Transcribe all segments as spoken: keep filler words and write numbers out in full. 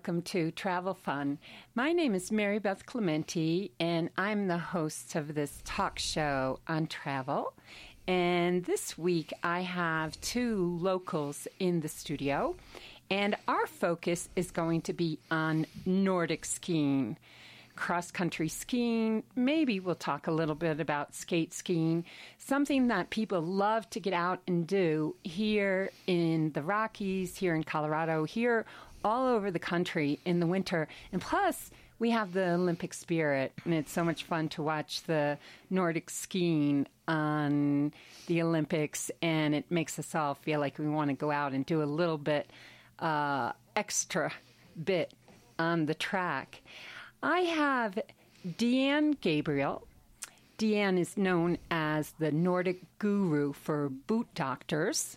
welcome to Travel Fun. My name is Mary Beth Clementi, and I'm the host of this talk show on travel. And this week I have two locals in the studio, and our focus is going to be on Nordic skiing. Cross-country skiing, maybe we'll talk a little bit about skate skiing, something that people love to get out and do here in the Rockies, here in Colorado, here all over the country in the winter. And plus, we have the Olympic spirit, and it's so much fun to watch the Nordic skiing on the Olympics, and it makes us all feel like we want to go out and do a little bit uh, extra bit on the track. I have Deanne Gabriel. Deanne is known as the Nordic guru for Boot Doctors,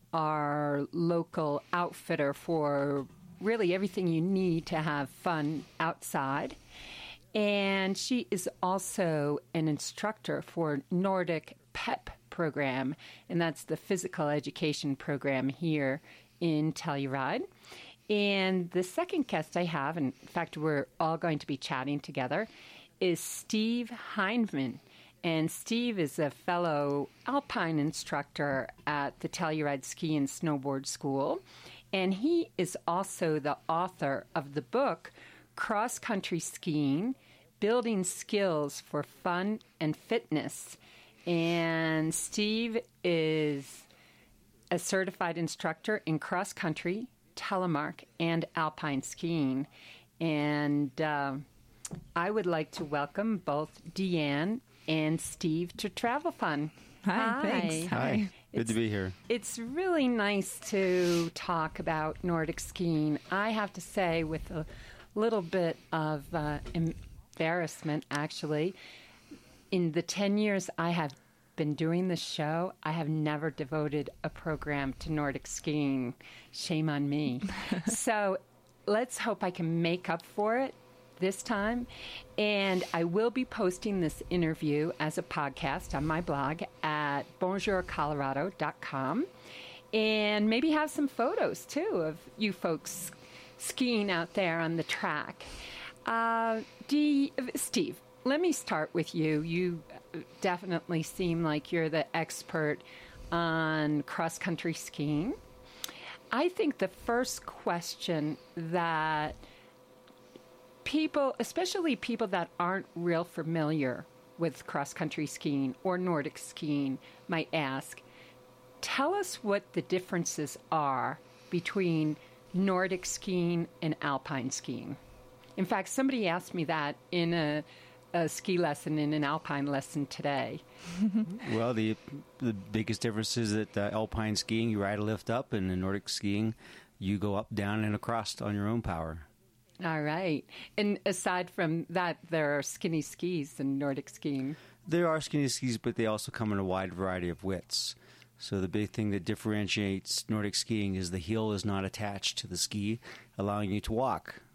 our local outfitter for really everything you need to have fun outside. And she is also an instructor for Nordic PEP program, and that's the physical education program here in Telluride. And the second guest I have, and in fact, we're all going to be chatting together, is Steve Hindman. And Steve is a fellow alpine instructor at the Telluride Ski and Snowboard School. And he is also the author of the book, Cross Country Skiing, Building Skills for Fun and Fitness. And Steve is a certified instructor in cross country, telemark, and alpine skiing. And uh, I would like to welcome both Deanne and Steve to Travel Fun. Hi, Hi. thanks. Hi. Good It's- to be here. It's really nice to talk about Nordic skiing. I have to say, with a little bit of uh, embarrassment, actually, in the ten years I have been doing this show, I have never devoted a program to Nordic skiing. Shame on me. So let's hope I can make up for it this time. And I will be posting this interview as a podcast on my blog at bonjour colorado dot com, and maybe have some photos too of you folks skiing out there on the track. Uh, D- Steve, let me start with you. You definitely seem like you're the expert on cross-country skiing. I think the first question that people, especially people that aren't real familiar with cross-country skiing or Nordic skiing, might ask, tell us what the differences are between Nordic skiing and alpine skiing. In fact, somebody asked me that in a a ski lesson in an alpine lesson today. Well, the the biggest difference is that uh, alpine skiing, you ride a lift up, and in Nordic skiing, you go up, down, and across on your own power. All right. And aside from that, there are skinny skis in Nordic skiing. There are skinny skis, but they also come in a wide variety of widths. So the big thing that differentiates Nordic skiing is the heel is not attached to the ski, allowing you to walk.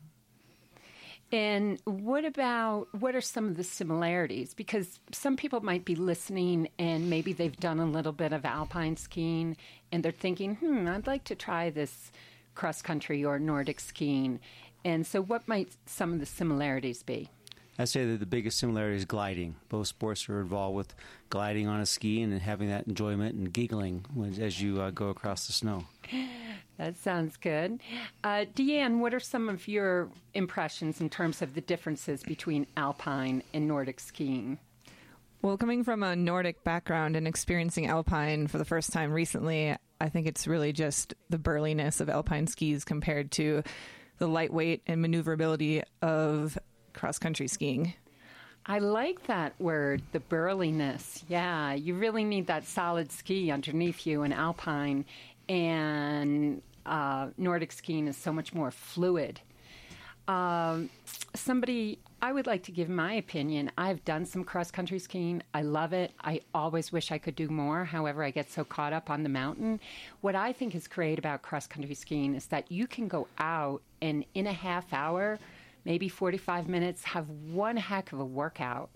And what about, what are some of the similarities? Because some people might be listening and maybe they've done a little bit of alpine skiing and they're thinking, hmm, I'd like to try this cross-country or Nordic skiing. And so what might some of the similarities be? I'd say that the biggest similarity is gliding. Both sports are involved with gliding on a ski and having that enjoyment and giggling when, as you uh, go across the snow. That sounds good. Uh, Deanne, what are some of your impressions in terms of the differences between alpine and Nordic skiing? Well, coming from a Nordic background and experiencing alpine for the first time recently, I think it's really just the burliness of alpine skis compared to the lightweight and maneuverability of cross-country skiing. I like that word, the burliness. Yeah, you really need that solid ski underneath you in alpine, and uh, Nordic skiing is so much more fluid. Um, somebody, I would like to give my opinion. I've done some cross-country skiing. I love it. I always wish I could do more. However, I get so caught up on the mountain. What I think is great about cross-country skiing is that you can go out and in a half hour, maybe forty-five minutes, have one heck of a workout.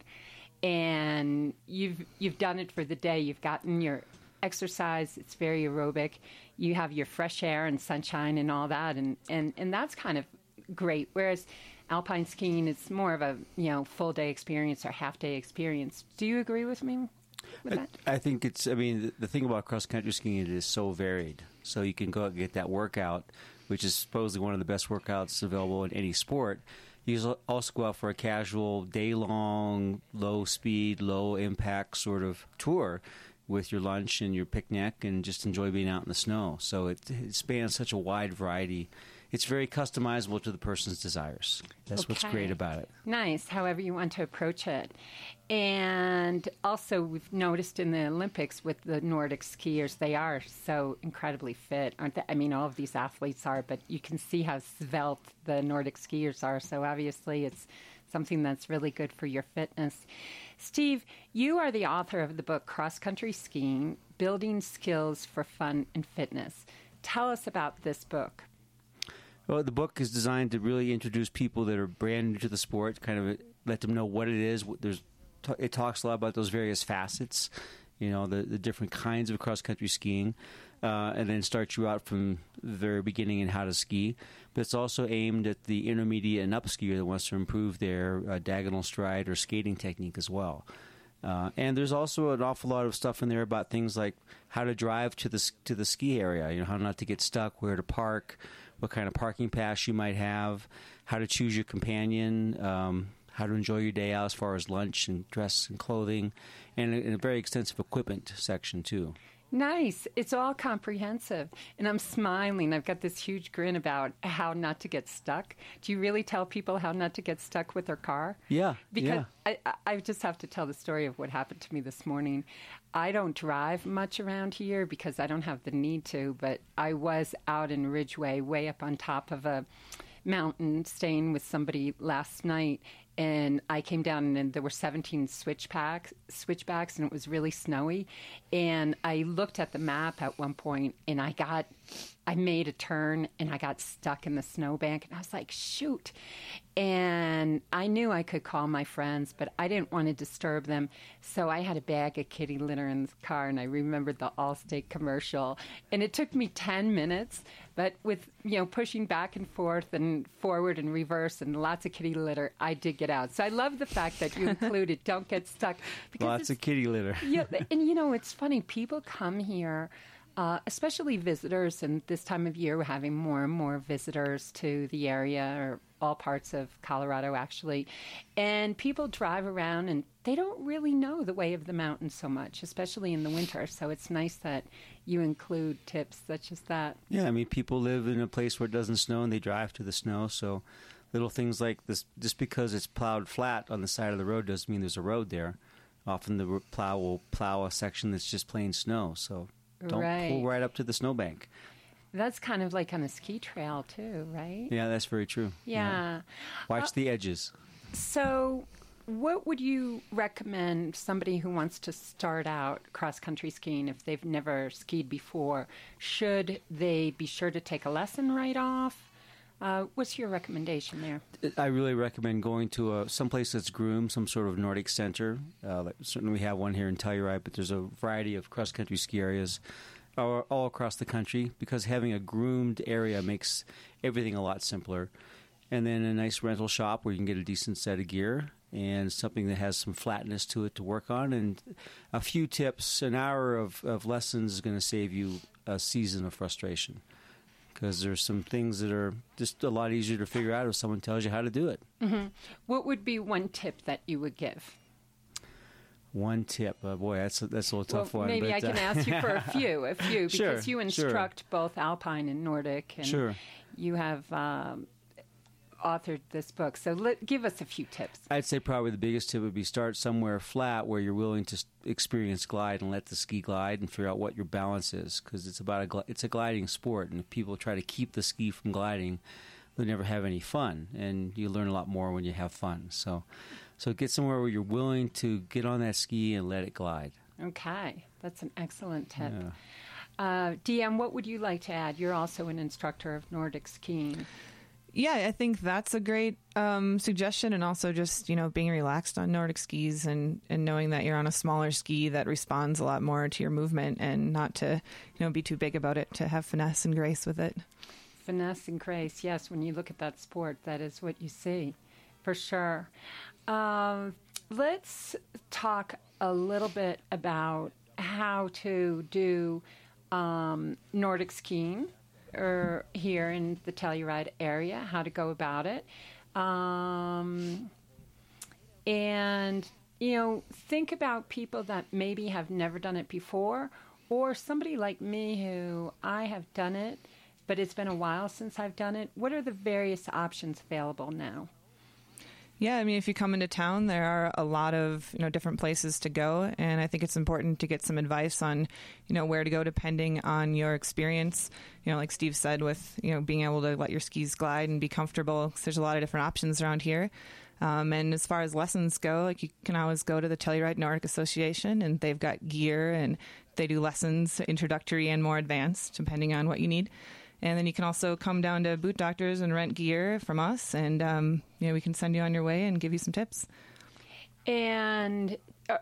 And you've you've done it for the day. You've gotten your exercise. It's very aerobic. You have your fresh air and sunshine and all that. And, and, and that's kind of great. Whereas alpine skiing is more of a, you know, full day experience or half day experience. Do you agree with me with that? I, I think it's, I mean, the, the thing about cross country skiing, it is so varied. So you can go out and get that workout, which is supposedly one of the best workouts available in any sport. You can also go out for a casual, day-long, low-speed, low-impact sort of tour with your lunch and your picnic and just enjoy being out in the snow. So it, it spans such a wide variety. It's very customizable to the person's desires. That's Okay. what's great about it. Nice, however you want to approach it. And also, we've noticed in the Olympics with the Nordic skiers, they are so incredibly fit, aren't they? I mean, all of these athletes are, but you can see how svelte the Nordic skiers are. So obviously, it's something that's really good for your fitness. Steve, you are the author of the book Cross Country Skiing, Building Skills for Fun and Fitness. Tell us about this book. Well, the book is designed to really introduce people that are brand new to the sport, kind of let them know what it is. There's, it talks a lot about those various facets, you know, the, the different kinds of cross-country skiing, uh, and then starts you out from the very beginning in how to ski. But it's also aimed at the intermediate and up skier that wants to improve their uh, diagonal stride or skating technique as well. Uh, and there's also an awful lot of stuff in there about things like how to drive to the to the ski area, you know, how not to get stuck, where to park, what kind of parking pass you might have, how to choose your companion, um, how to enjoy your day out as far as lunch and dress and clothing, and a, and a very extensive equipment section too. Nice. It's all comprehensive. And I'm smiling. I've got this huge grin about how not to get stuck. Do you really tell people how not to get stuck with their car? Yeah. Because yeah. I, I just have to tell the story of what happened to me this morning. I don't drive much around here because I don't have the need to, but I was out in Ridgeway, way up on top of a mountain, staying with somebody last night. And I came down and there were seventeen switchbacks, switchbacks, and it was really snowy. And I looked at the map at one point, and I got, I made a turn, and I got stuck in the snowbank. And I was like, shoot. And I knew I could call my friends, but I didn't want to disturb them. So I had a bag of kitty litter in the car, and I remembered the Allstate commercial. And it took me ten minutes, but with, you know, pushing back and forth and forward and reverse and lots of kitty litter, I did get out. So I love the fact that you included don't get stuck. Because Lots of kitty litter. Yeah, and you know, it's funny. People come here, uh, especially visitors, and this time of year we're having more and more visitors to the area, or all parts of Colorado, actually. And people drive around, and they don't really know the way of the mountain so much, especially in the winter. So it's nice that you include tips such as that. Yeah, I mean, people live in a place where it doesn't snow, and they drive to the snow, so little things like this, just because it's plowed flat on the side of the road doesn't mean there's a road there. Often the plow will plow a section that's just plain snow, so don't Right. pull right up to the snowbank. That's kind of like on a ski trail, too, right? Yeah, that's very true. Yeah. Watch Uh, the edges. So, what would you recommend somebody who wants to start out cross-country skiing if they've never skied before? Should they be sure to take a lesson right off? Uh, what's your recommendation there? I really recommend going to a someplace that's groomed, some sort of Nordic center. Uh, like, certainly we have one here in Telluride, but there's a variety of cross-country ski areas all, all across the country, because having a groomed area makes everything a lot simpler. And then a nice rental shop where you can get a decent set of gear and something that has some flatness to it to work on. And a few tips, an hour of, of lessons is going to save you a season of frustration, because there's some things that are just a lot easier to figure out if someone tells you how to do it. Mm-hmm. What would be one tip that you would give? One tip. Oh, boy, that's a, that's a little tough well, one. Maybe but, I can uh, ask you for a few, a few, because Sure, you sure. instruct both Alpine and Nordic, and Sure. you have um, authored this book. So let, give us a few tips. I'd say probably the biggest tip would be start somewhere flat where you're willing to s- experience glide and let the ski glide and figure out what your balance is, because it's about a gl- it's a gliding sport, and if people try to keep the ski from gliding, they'll never have any fun, and you learn a lot more when you have fun. So, so get somewhere where you're willing to get on that ski and let it glide. Okay, that's an excellent tip. Yeah. Uh, D M, what would you like to add? You're also an instructor of Nordic skiing. Yeah, I think that's a great um, suggestion, and also just, you know, being relaxed on Nordic skis and, and knowing that you're on a smaller ski that responds a lot more to your movement, and not to, you know, be too big about it, to have finesse and grace with it. finesse and grace. Yes, when you look at that sport, that is what you see, for sure. Um, let's talk a little bit about how to do um, Nordic skiing or here in the Telluride area, how to go about it. Um, and, you know, think about people that maybe have never done it before, or somebody like me who I have done it, but it's been a while since I've done it. What are the various options available now? Yeah, I mean, if you come into town, there are a lot of, you know, different places to go, and I think it's important to get some advice on, you know, where to go depending on your experience. You know, like Steve said, with, you know, being able to let your skis glide and be comfortable, 'cause there's a lot of different options around here. Um, and as far as lessons go, like you can always go to the Telluride Nordic Association, and they've got gear, and they do lessons, introductory and more advanced, depending on what you need. And then you can also come down to Boot Doctors and rent gear from us, and um, you know, we can send you on your way and give you some tips. And uh,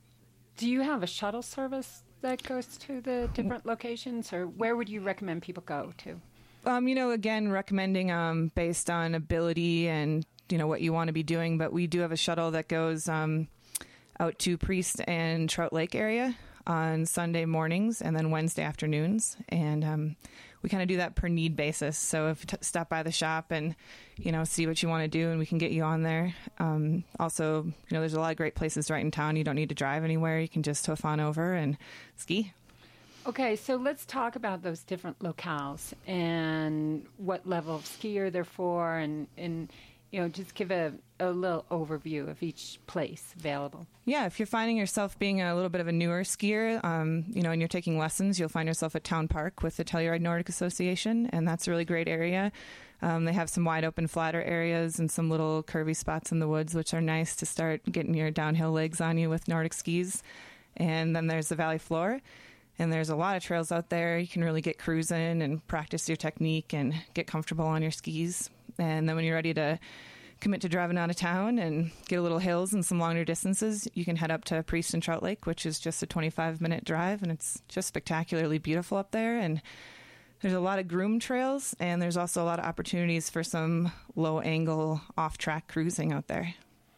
do you have a shuttle service that goes to the different locations, or where would you recommend people go to? Um, you know, again, recommending um, based on ability and, you know, what you want to be doing. But we do have a shuttle that goes um, out to Priest and Trout Lake area on Sunday mornings and then Wednesday afternoons. And um, we kind of do that per need basis. So if you t- stop by the shop and, you know, see what you want to do, and we can get you on there. Um, also, you know, there's a lot of great places right in town. You don't need to drive anywhere. You can just hoof on over and ski. Okay, so let's talk about those different locales and what level of skier they're for, and, and you know, just give a, a little overview of each place available. Yeah, if you're finding yourself being a little bit of a newer skier, um, you know, and you're taking lessons, you'll find yourself at Town Park with the Telluride Nordic Association, and that's a really great area. Um, they have some wide open flatter areas and some little curvy spots in the woods, which are nice to start getting your downhill legs on you with Nordic skis. And then there's the Valley Floor, and there's a lot of trails out there. You can really get cruising and practice your technique and get comfortable on your skis. And then when you're ready to commit to driving out of town and get a little hills and some longer distances, you can head up to Priest and Trout Lake, which is just a twenty-five minute drive, and it's just spectacularly beautiful up there. And there's a lot of groomed trails, and there's also a lot of opportunities for some low angle off track cruising out there.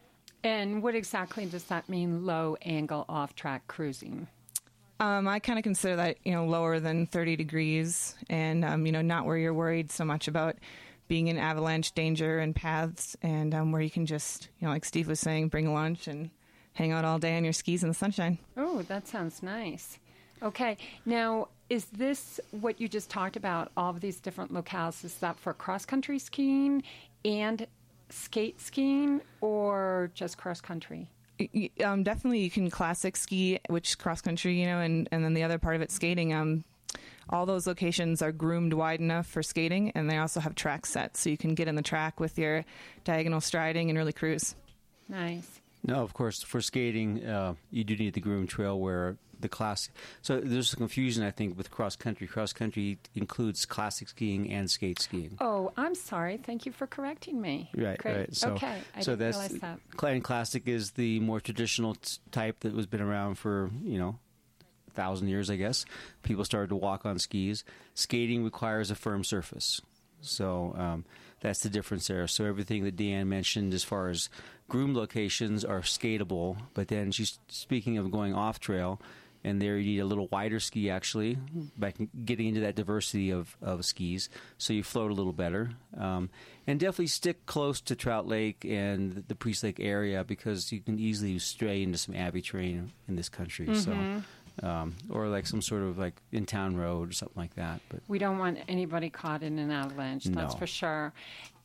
And what exactly does that mean, low angle off track cruising? Um, I kind of consider that, you know, lower than thirty degrees, and, um, you know, not where you're worried so much about being in avalanche danger and paths, and um, where you can just, you know, like Steve was saying, bring lunch and hang out all day on your skis in the sunshine. Oh, that sounds nice. Okay. Now, is this what you just talked about, all of these different locales, is that for cross-country skiing and skate skiing, or just cross-country? Um, definitely you can classic ski, which cross-country, you know, and, and then the other part of it, skating. Um, all those locations are groomed wide enough for skating, and they also have track sets, so you can get in the track with your diagonal striding and really cruise. Nice. No, of course, for skating, uh, you do need the groomed trail where the class. So there's a confusion, I think, with cross country. Cross country includes classic skiing and skate skiing. Oh, I'm sorry. Thank you for correcting me. Right, Great. right. So, okay, I so didn't that's, realize that. And classic is the more traditional t- type that was been around for, you know, a thousand years, I guess. People started to walk on skis. Skating requires a firm surface. So um, that's the difference there. So everything that Deanne mentioned as far as groomed locations are skatable, but then she's speaking of going off trail, and there you need a little wider ski actually, by getting into that diversity of, of skis, so you float a little better. Um, and definitely stick close to Trout Lake and the Priest Lake area, because you can easily stray into some Abbey terrain in this country. Mm-hmm. So. Um, or like some sort of like in-town road or something like that. But we don't want anybody caught in an avalanche, that's No. for sure.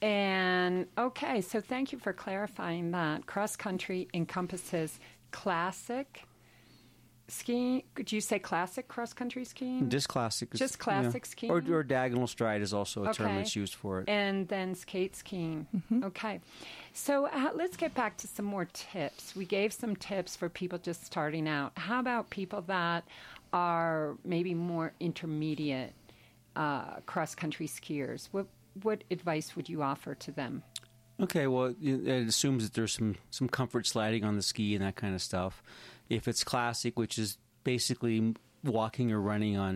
And, okay, so thank you for clarifying that. Cross-country encompasses classic skiing. Could you say classic cross-country skiing? Just classic. is- Just classic yeah. skiing? Or, or diagonal stride is also a term Okay. that's used for it. And then skate skiing. Mm-hmm. Okay. So uh, let's get back to some more tips. We gave some tips for people just starting out. How about people that are maybe more intermediate uh, cross-country skiers? What what advice would you offer to them? Okay, well, it it assumes that there's some, some comfort sliding on the ski and that kind of stuff. If it's classic, which is basically walking or running on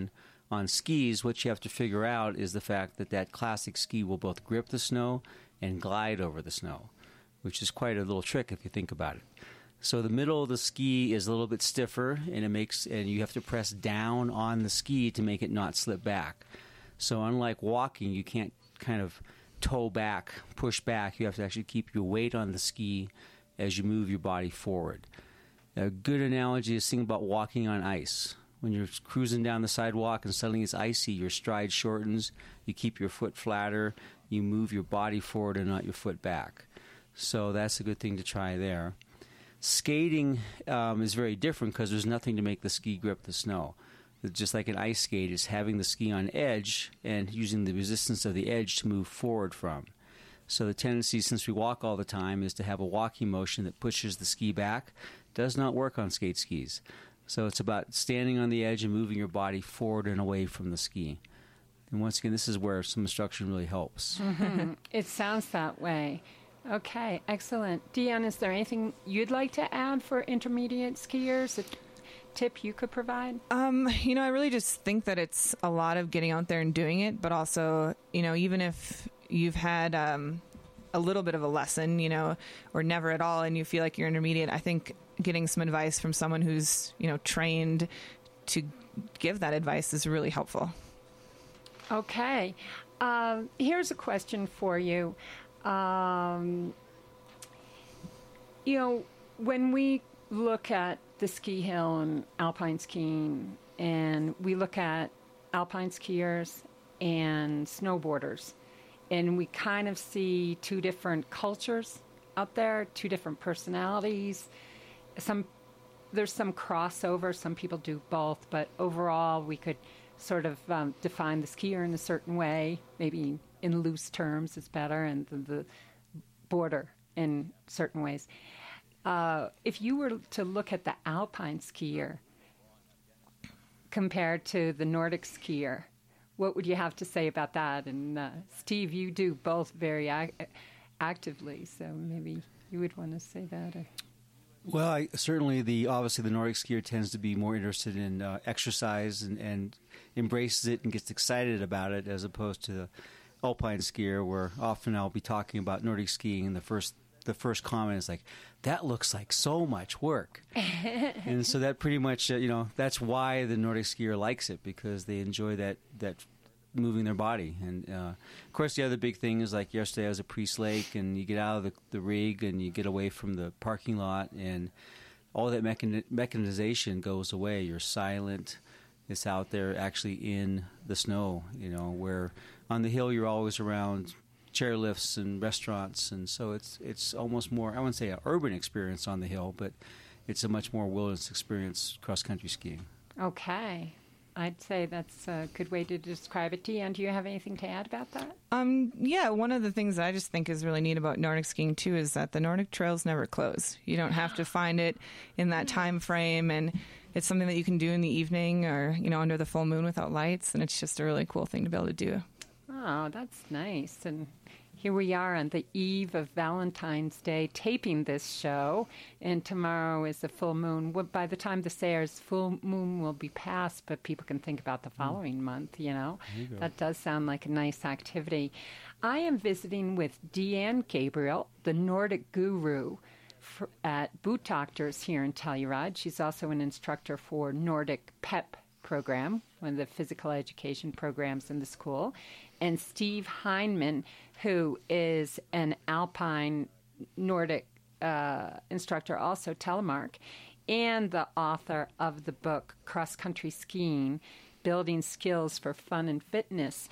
On skis, what you have to figure out is the fact that that classic ski will both grip the snow and glide over the snow, which is quite a little trick if you think about it. So the middle of the ski is a little bit stiffer, and it makes and you have to press down on the ski to make it not slip back. So unlike walking, you can't kind of toe back, push back. You have to actually keep your weight on the ski as you move your body forward. A good analogy is think about walking on ice. When you're cruising down the sidewalk and suddenly it's icy, your stride shortens, you keep your foot flatter, you move your body forward and not your foot back. So that's a good thing to try there. Skating um, is very different because there's nothing to make the ski grip the snow. Just like an ice skate, it's having the ski on edge and using the resistance of the edge to move forward from. So the tendency, since we walk all the time, is to have a walking motion that pushes the ski back. Does not work on skate skis. So it's about standing on the edge and moving your body forward and away from the ski. And once again, this is where some instruction really helps. Mm-hmm. It sounds that way. Okay, excellent. Deanne, is there anything you'd like to add for intermediate skiers? A tip you could provide? Um, you know, I really just think that it's a lot of getting out there and doing it, but also, you know, even if you've had um, a little bit of a lesson, you know, or never at all, and you feel like you're intermediate, I think getting some advice from someone who's, you know, trained to give that advice is really helpful. Okay. Uh, here's a question for you. Um, you know, when we look at the ski hill and alpine skiing, and we look at alpine skiers and snowboarders, and we kind of see two different cultures out there, two different personalities. Some there's some crossover. Some people do both, but overall, we could sort of um, define the skier in a certain way, maybe in loose terms is better, and the, the border in certain ways. Uh, if you were to look at the alpine skier compared to the Nordic skier, what would you have to say about that? And uh, Steve, you do both very ac- actively, so maybe you would want to say that. Or... Well, I, certainly the obviously the Nordic skier tends to be more interested in uh, exercise and, and embraces it and gets excited about it, as opposed to the alpine skier, where often I'll be talking about Nordic skiing, and the first the first comment is like, "That looks like so much work," and so that pretty much uh, you know that's why the Nordic skier likes it, because they enjoy that that moving their body. And uh, of course, the other big thing is, like yesterday I was at Priest Lake, and you get out of the, the rig and you get away from the parking lot, and all that mechan- mechanization goes away. You're silent. It's out there actually in the snow, you know, where on the hill you're always around chairlifts and restaurants, and so it's it's almost more, I wouldn't say an urban experience on the hill, but it's a much more wilderness experience cross-country skiing. Okay. I'd say that's a good way to describe it. Deanne, do you have anything to add about that? Um, yeah, one of the things I just think is really neat about Nordic skiing, too, is that the Nordic trails never close. You don't have to find it in that time frame, and it's something that you can do in the evening or, you know, under the full moon without lights, and it's just a really cool thing to be able to do. Oh, that's nice. And here we are on the eve of Valentine's Day taping this show, and tomorrow is the full moon. Well, by the time this airs, full moon will be past, but people can think about the following mm. month, you know. You that does sound like a nice activity. I am visiting with Deanne Gabriel, the Nordic guru for, at Boot Doctors here in Telluride. She's also an instructor for Nordic PEP program, one of the physical education programs in the school, and Steve Heineman, who is an alpine Nordic uh, instructor, also telemark, and the author of the book Cross Country Skiing, Building Skills for Fun and Fitness.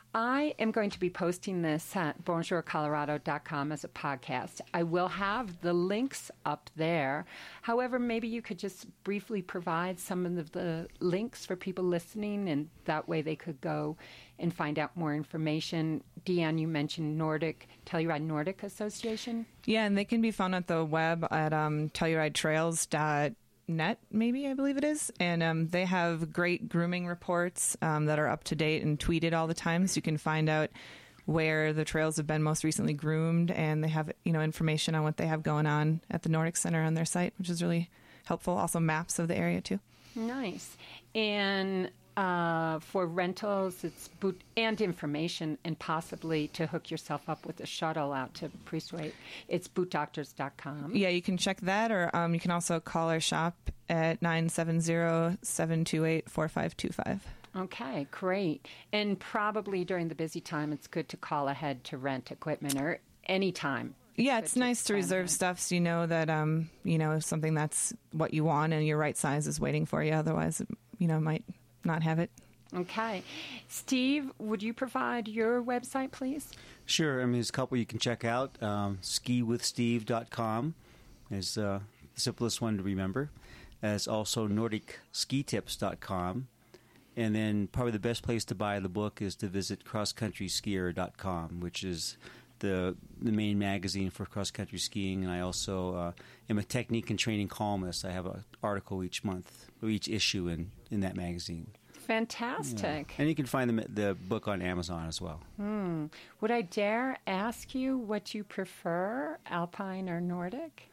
I am going to be posting this at bonjour colorado dot com as a podcast. I will have the links up there. However, maybe you could just briefly provide some of the links for people listening, and that way they could go and find out more information. Deanne, you mentioned Nordic, Telluride Nordic Association? Yeah, and they can be found at the web at um, telluride trails dot net, maybe, I believe it is. And um, they have great grooming reports um, that are up to date and tweeted all the time, so you can find out where the trails have been most recently groomed, and they have, you know, information on what they have going on at the Nordic Center on their site, which is really helpful. Also maps of the area too. Nice. And Uh, for rentals, it's boot and information, and possibly to hook yourself up with a shuttle out to Priestway. It's boot doctors dot com. Yeah, you can check that, or um, you can also call our shop at nine seven zero, seven two eight, four five two five. Okay, great. And probably during the busy time, it's good to call ahead to rent equipment, or any time. Yeah, it's nice to reserve stuff so you know that, um, you know, something that's what you want and your right size is waiting for you. Otherwise, you know, might not have it. Okay. Steve, would you provide your website, please? Sure. I mean, there's a couple you can check out. Um, ski with steve dot com is uh, the simplest one to remember. There's also nordic ski tips dot com. And then probably the best place to buy the book is to visit cross country skier dot com, which is the the main magazine for cross-country skiing. And I also uh, am a technique and training columnist. I have an article each month, or each issue in, in that magazine. Fantastic. Yeah. And you can find the, the book on Amazon as well. Hmm. Would I dare ask you what you prefer, Alpine or Nordic?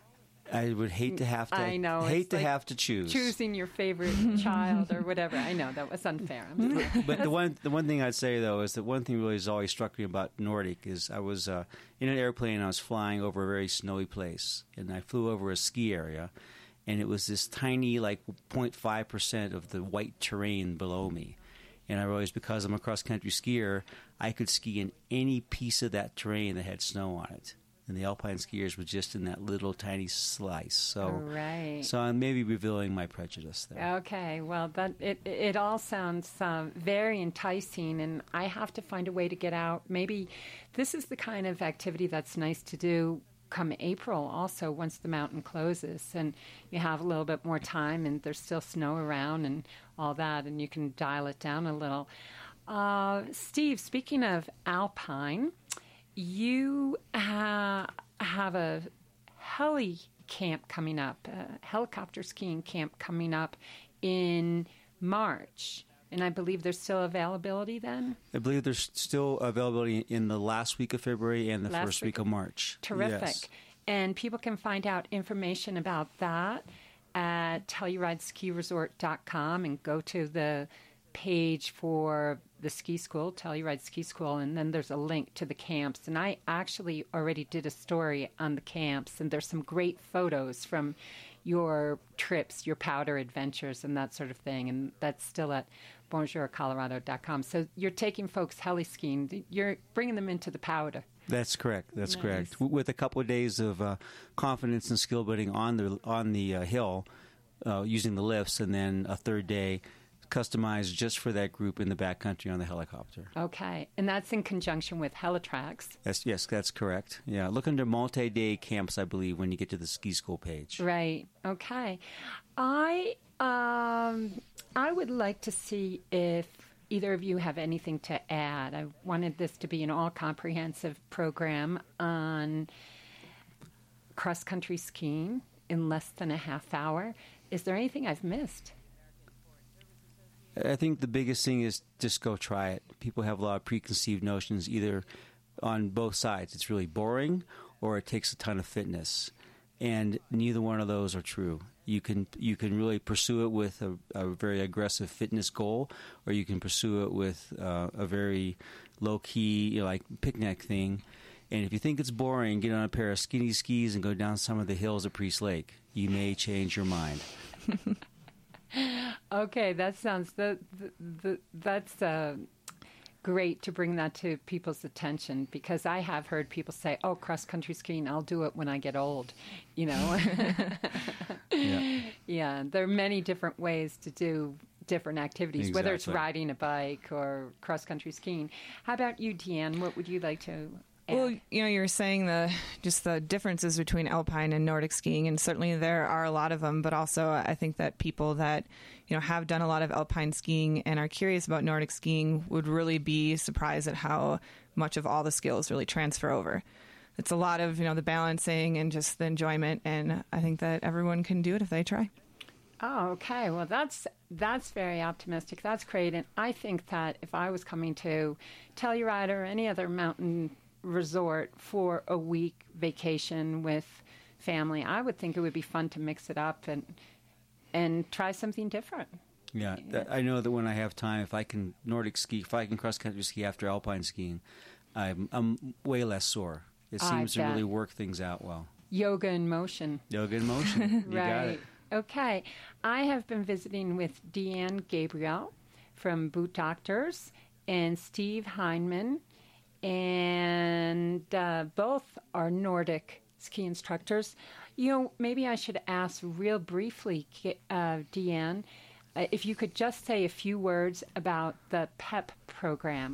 I would hate to have to. I know. Hate to like have to choose. Choosing your favorite child or whatever. I know that was unfair. I'm sorry. But the one, the one thing I'd say though is that one thing really has always struck me about Nordic is I was uh, in an airplane and I was flying over a very snowy place, and I flew over a ski area, and it was this tiny like zero point five percent of the white terrain below me. And I realized because I'm a cross-country skier, I could ski in any piece of that terrain that had snow on it. And the alpine skiers were just in that little tiny slice. So, right. so I'm maybe revealing my prejudice there. Okay, well, that it it all sounds um, very enticing, and I have to find a way to get out. Maybe this is the kind of activity that's nice to do come April also, once the mountain closes and you have a little bit more time and there's still snow around and all that, and you can dial it down a little. Uh, Steve, speaking of alpine, you ha- have a heli camp coming up, a helicopter skiing camp coming up in March. And I believe there's still availability then? I believe there's still availability in the last week of February and the Last first week. week of March. Terrific. Yes. And people can find out information about that at telluride ski resort dot com and go to the page for the ski school, Telluride Ski School, and then there's a link to the camps. And I actually already did a story on the camps, and there's some great photos from your trips, your powder adventures, and that sort of thing. And that's still at bonjour colorado dot com. So you're taking folks heli skiing. You're bringing them into the powder. That's correct. That's Nice. correct. W- With a couple of days of uh, confidence and skill building on the on the uh, hill, uh, using the lifts, and then a third day customized just for that group in the backcountry on the helicopter. Okay. And that's in conjunction with Helitrax. Yes, yes, that's correct. Yeah, look under multi-day camps, I believe, when you get to the ski school page. Right. Okay. I um I would like to see if either of you have anything to add. I wanted this to be an all-comprehensive program on cross-country skiing in less than a half hour. Is there anything I've missed? I think the biggest thing is just go try it. People have a lot of preconceived notions either on both sides. It's really boring or it takes a ton of fitness. And neither one of those are true. You can you can really pursue it with a, a very aggressive fitness goal, or you can pursue it with uh, a very low-key, you know, like picnic thing. And if you think it's boring, get on a pair of skinny skis and go down some of the hills at Priest Lake. You may change your mind. Okay, that sounds the, the, the that's uh, great to bring that to people's attention, because I have heard people say, "Oh, cross country skiing, I'll do it when I get old," you know. Yeah. Yeah, there are many different ways to do different activities, whether it's Exactly. riding a bike or cross country skiing. How about you, Deanne? What would you like to add? Well, you know, you were saying the just the differences between alpine and Nordic skiing, and certainly there are a lot of them. But also, I think that people that you know have done a lot of alpine skiing and are curious about Nordic skiing would really be surprised at how much of all the skills really transfer over. It's a lot of you know the balancing and just the enjoyment, and I think that everyone can do it if they try. Oh, okay. Well, that's that's very optimistic. That's great. And I think that if I was coming to Telluride or any other mountain resort for a week vacation with family, I would think it would be fun to mix it up and and try something different. Yeah, that, I know that when I have time, if I can Nordic ski, if I can cross country ski after alpine skiing, I'm, I'm way less sore. It seems to really work things out well. Yoga in motion. Yoga in motion. You right. got it. Okay. I have been visiting with Deanne Gabriel from Boot Doctors and Steve Heineman, and uh, both are Nordic ski instructors. You know, maybe I should ask real briefly, uh, Deanne, uh, if you could just say a few words about the PEP program.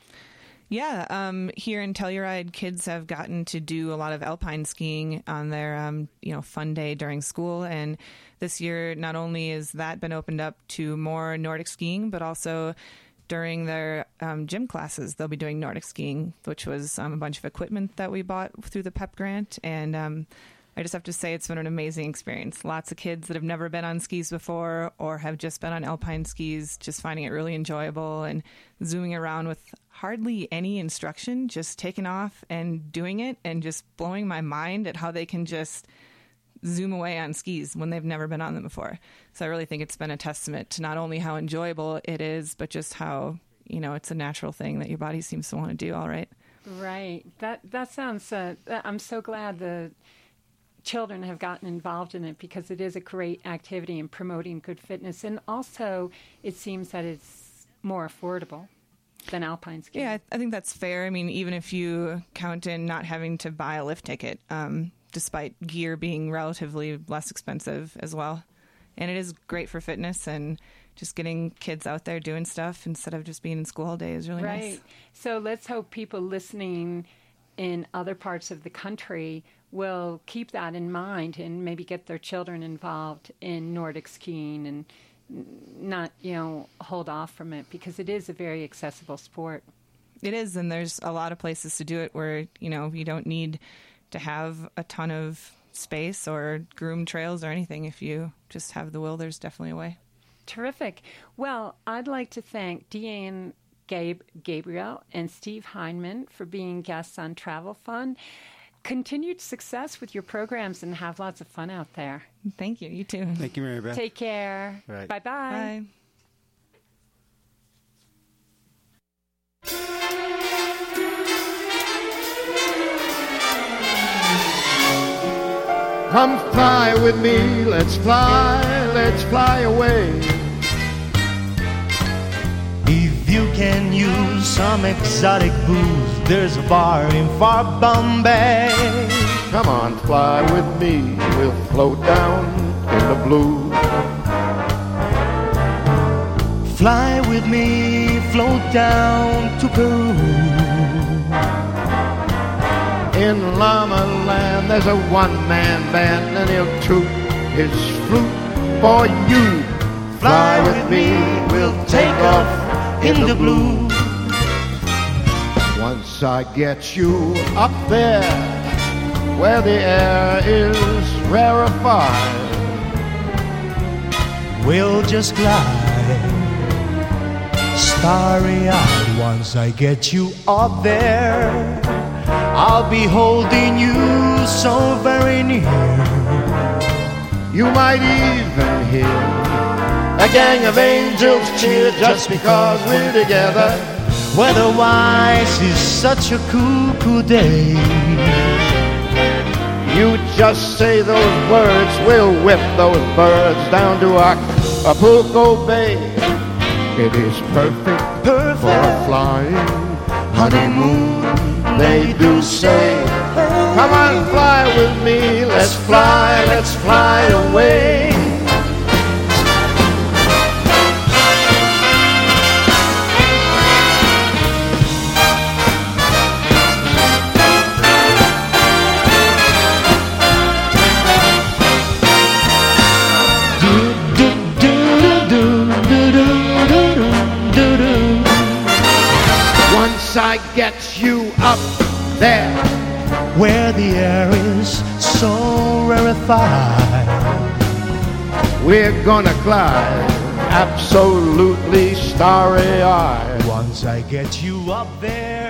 Yeah, um, here in Telluride, kids have gotten to do a lot of alpine skiing on their, um, you know, fun day during school. And this year, not only has that been opened up to more Nordic skiing, but also during their um, gym classes, they'll be doing Nordic skiing, which was um, a bunch of equipment that we bought through the PEP grant. And um, I just have to say it's been an amazing experience. Lots of kids that have never been on skis before or have just been on alpine skis, just finding it really enjoyable and zooming around with hardly any instruction, just taking off and doing it and just blowing my mind at how they can just zoom away on skis when they've never been on them before. So I really think it's been a testament to not only how enjoyable it is, but just how, you know, it's a natural thing that your body seems to want to do all right. Right. That, that sounds, uh, I'm so glad the children have gotten involved in it because it is a great activity in promoting good fitness. And also, it seems that it's more affordable than alpine skiing. Yeah, I think that's fair. I mean, even if you count in not having to buy a lift ticket, um, despite gear being relatively less expensive as well. And it is great for fitness, and just getting kids out there doing stuff instead of just being in school all day is really right. nice. So let's hope people listening in other parts of the country will keep that in mind and maybe get their children involved in Nordic skiing and not, you know, hold off from it because it is a very accessible sport. It is, and there's a lot of places to do it where, you know, you don't need to have a ton of space or groomed trails or anything. If you just have the will, there's definitely a way. Terrific. Well, I'd like to thank Deanne Gabe, Gabriel and Steve Heineman for being guests on Travel Fun. Continued success with your programs and have lots of fun out there. Thank you. You too. Thank you, Mary Beth. Take care. Right. Bye-bye. Bye. Come fly with me, let's fly, let's fly away. If you can use some exotic booze, there's a bar in far Bombay. Come on, fly with me, we'll float down in the blue. Fly with me, float down to Peru. In Llama Land, there's a one-man band, and he'll toot his flute for you. Fly with me, we'll take off in the blue. Once I get you up there, where the air is rarefied, we'll just glide, starry-eyed. Once I get you up there, I'll be holding you so very near. you might even hear a gang of angels cheer just because we're together. Weather-wise is such a cool, cool day. You just say those words, we'll whip those birds down to Acapulco Bay. It is perfect, Perfect for a flying honeymoon, they do say. Come on, fly with me, let's fly, let's fly away. Once I get you up there, where the air is so rarefied, we're gonna glide absolutely starry-eyed. once I get you up there,